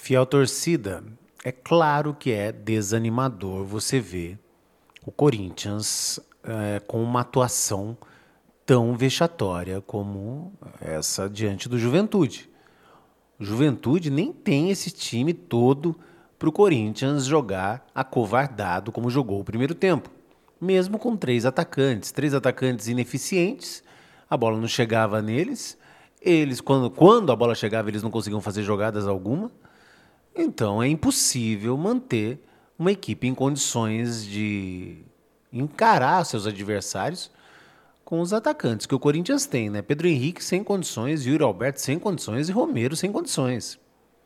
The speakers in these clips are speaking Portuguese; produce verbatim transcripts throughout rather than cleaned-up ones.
Fiel torcida, é claro que é desanimador você ver o Corinthians é, com uma atuação tão vexatória como essa diante do Juventude. O Juventude nem tem esse time todo para o Corinthians jogar acovardado como jogou o primeiro tempo. Mesmo com três atacantes, três atacantes ineficientes, a bola não chegava neles, eles quando, quando a bola chegava eles não conseguiam fazer jogadas alguma. Então é impossível manter uma equipe em condições de encarar seus adversários com os atacantes que o Corinthians tem, né? Pedro Henrique sem condições, Yuri Alberto sem condições e Romero sem condições.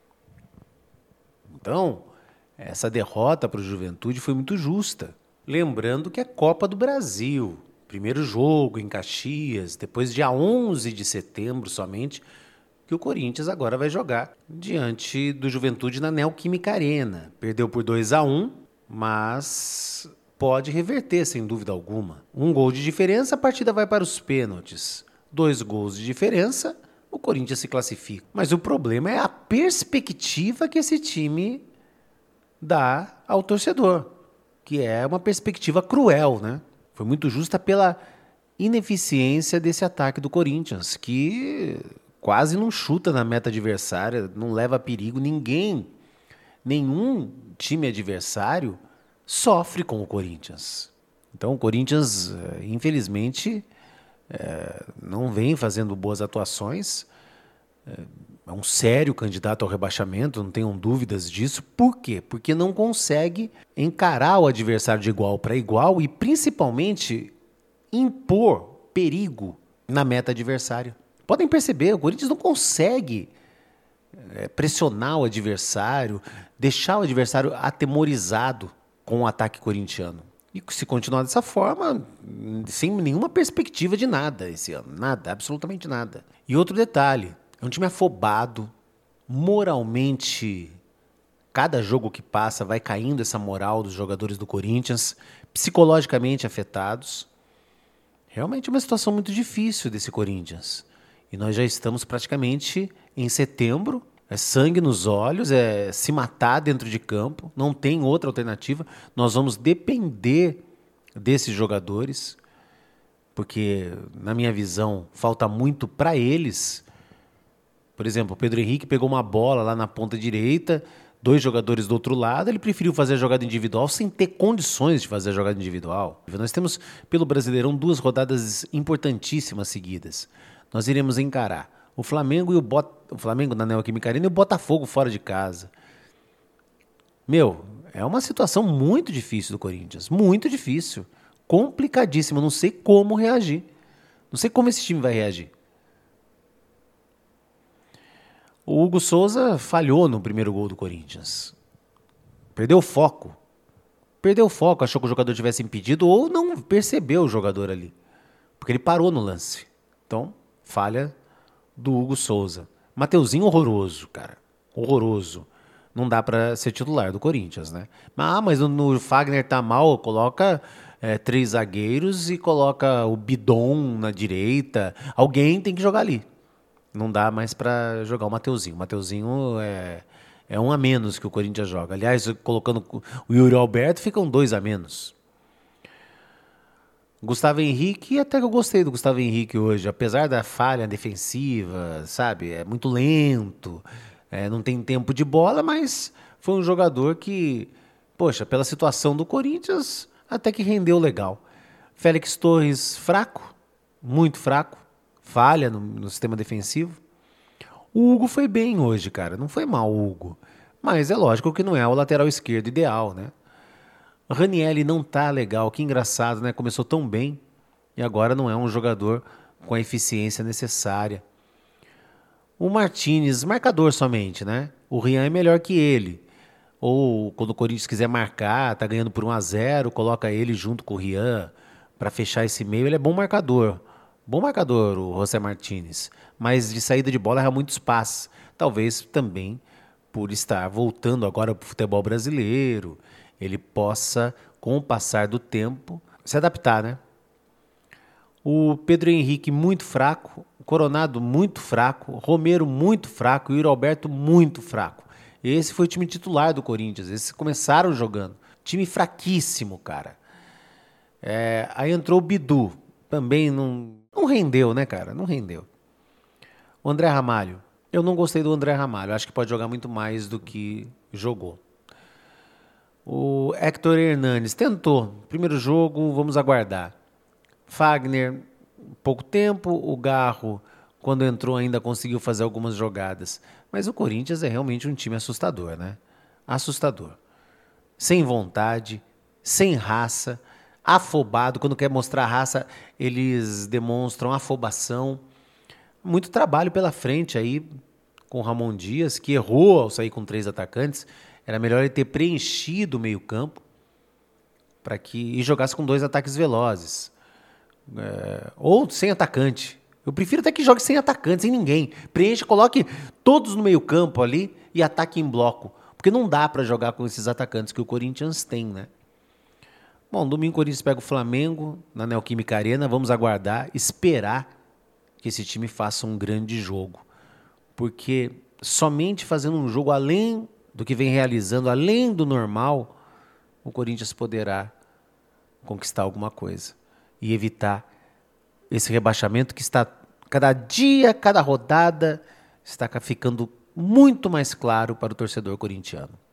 Então, essa derrota para o Juventude foi muito justa. Lembrando que é Copa do Brasil, primeiro jogo em Caxias, depois dia onze de setembro somente, que o Corinthians agora vai jogar diante do Juventude na Neoquímica Arena. Perdeu por dois a um, mas pode reverter sem dúvida alguma. Um gol de diferença, a partida vai para os pênaltis. Dois gols de diferença, o Corinthians se classifica. Mas o problema é a perspectiva que esse time dá ao torcedor, que é uma perspectiva cruel, né? Foi muito justa pela ineficiência desse ataque do Corinthians, que quase não chuta na meta adversária, não leva a perigo. Ninguém, nenhum time adversário sofre com o Corinthians. Então o Corinthians, infelizmente, é, não vem fazendo boas atuações. É um sério candidato ao rebaixamento, não tenham dúvidas disso. Por quê? Porque não consegue encarar o adversário de igual para igual e, principalmente, impor perigo na meta adversária. Podem perceber, o Corinthians não consegue é, pressionar o adversário, deixar o adversário atemorizado com o ataque corintiano. E se continuar dessa forma, sem nenhuma perspectiva de nada esse ano. Nada, absolutamente nada. E outro detalhe, é um time afobado, moralmente, cada jogo que passa vai caindo essa moral dos jogadores do Corinthians, psicologicamente afetados. Realmente é uma situação muito difícil desse Corinthians. E nós já estamos praticamente em setembro, é sangue nos olhos, é se matar dentro de campo, não tem outra alternativa. Nós vamos depender desses jogadores, porque, na minha visão, falta muito para eles. Por exemplo, o Pedro Henrique pegou uma bola lá na ponta direita, dois jogadores do outro lado, ele preferiu fazer a jogada individual sem ter condições de fazer a jogada individual. Nós temos, pelo Brasileirão, duas rodadas importantíssimas seguidas. Nós iremos encarar o Flamengo e o, Bot... o Flamengo na Neoquímica Arena e o Botafogo fora de casa. Meu, é uma situação muito difícil do Corinthians, muito difícil, complicadíssima. Não sei como reagir, não sei como esse time vai reagir. O Hugo Souza falhou no primeiro gol do Corinthians. Perdeu o foco. Perdeu o foco, achou que o jogador tivesse impedido ou não percebeu o jogador ali. Porque ele parou no lance. Então, falha do Hugo Souza. Mateuzinho horroroso, cara. Horroroso. Não dá pra ser titular do Corinthians, né? Ah, mas no, no Fagner tá mal, coloca é, três zagueiros e coloca o Bidon na direita. Alguém tem que jogar ali. Não dá mais para jogar o Mateuzinho. O Mateuzinho é, é um a menos que o Corinthians joga. Aliás, colocando o Yuri Alberto, ficam dois a menos. Gustavo Henrique, até que eu gostei do Gustavo Henrique hoje. Apesar da falha defensiva, sabe? É muito lento, é, não tem tempo de bola, mas foi um jogador que, poxa, pela situação do Corinthians, até que rendeu legal. Félix Torres, fraco, muito fraco. Falha no, no sistema defensivo. O Hugo foi bem hoje, cara. Não foi mal o Hugo. Mas é lógico que não é o lateral esquerdo ideal, né? O Ranieri não tá legal. Que engraçado, né? Começou tão bem e agora não é um jogador com a eficiência necessária. O Martínez, marcador somente, né? O Rian é melhor que ele. Ou quando o Corinthians quiser marcar, tá ganhando por um a zero, coloca ele junto com o Rian para fechar esse meio. Ele é bom marcador. Bom marcador, o José Martínez, mas de saída de bola erra muitos passes. Talvez também por estar voltando agora para o futebol brasileiro, ele possa, com o passar do tempo, se adaptar, né? O Pedro Henrique muito fraco, o Coronado muito fraco, o Romero muito fraco e o Yuri Alberto muito fraco. Esse foi o time titular do Corinthians. Esses começaram jogando. Time fraquíssimo, cara. É, aí entrou o Bidu. Também não, não rendeu, né, cara? Não rendeu. O André Ramalho. Eu não gostei do André Ramalho. Acho que pode jogar muito mais do que jogou. O Héctor Hernanes tentou. Primeiro jogo, vamos aguardar. Fagner, pouco tempo. O Garro, quando entrou, ainda conseguiu fazer algumas jogadas. Mas o Corinthians é realmente um time assustador, né? Assustador. Sem vontade, sem raça, afobado. Quando quer mostrar raça, eles demonstram afobação. Muito trabalho pela frente aí com o Ramon Dias, que errou ao sair com três atacantes. Era melhor ele ter preenchido o meio-campo para que e jogasse com dois ataques velozes. É, ou sem atacante. Eu prefiro até que jogue sem atacante, sem ninguém. Preencha, coloque todos no meio-campo ali e ataque em bloco. Porque não dá para jogar com esses atacantes que o Corinthians tem, né? Bom, domingo o Corinthians pega o Flamengo na Neoquímica Arena. Vamos aguardar, esperar que esse time faça um grande jogo. Porque somente fazendo um jogo além do que vem realizando, além do normal, o Corinthians poderá conquistar alguma coisa e evitar esse rebaixamento que está, cada dia, cada rodada, está ficando muito mais claro para o torcedor corintiano.